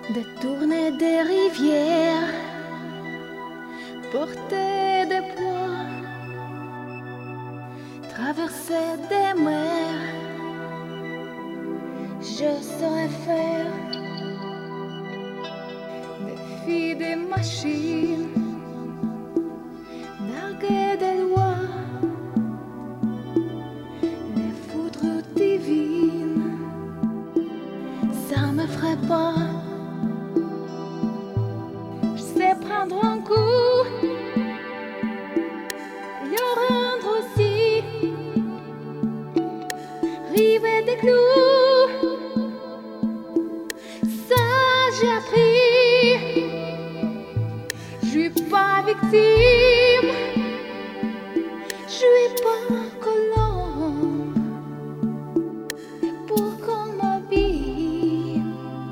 Détourner des rivières, porter des poids, traverser des mers, je saurais faire. Défier des machines, narguer des lois, les foudres divines, ça me ferait pas. Prendre un coup, le rendre aussi, river des clous, ça j'ai appris. Je suis pas victime, je suis pas colombe pour qu'on m'abîme.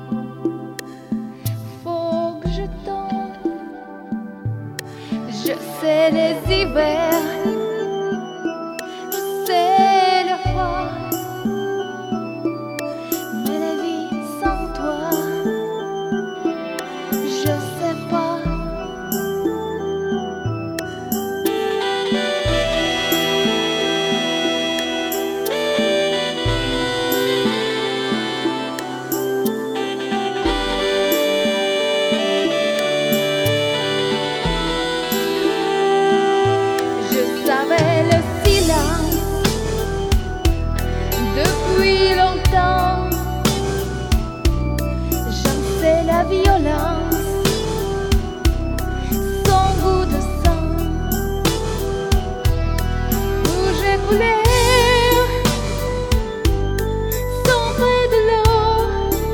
Faut que je tombe. Je sais les hivers, je sais le froid, mais la vie sans toi, je sais pas. J'avais le silence depuis longtemps. J'en sais la violence, son goût de sang. Où j'ai coulé, sombré de l'eau.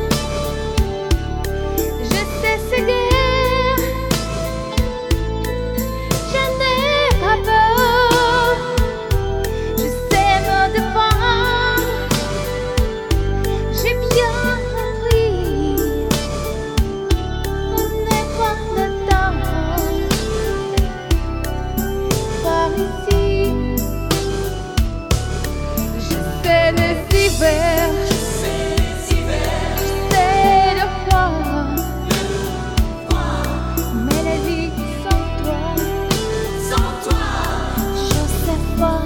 Je sais ces guerres, je n'ai pas peur. Je sais le froid, mais la vie sans toi, je sais pas.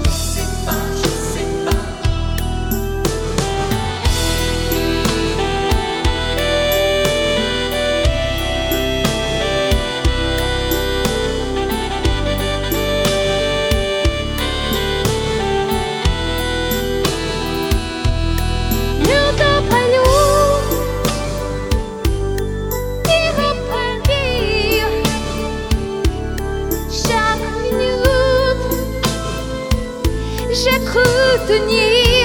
J'ai cru tenir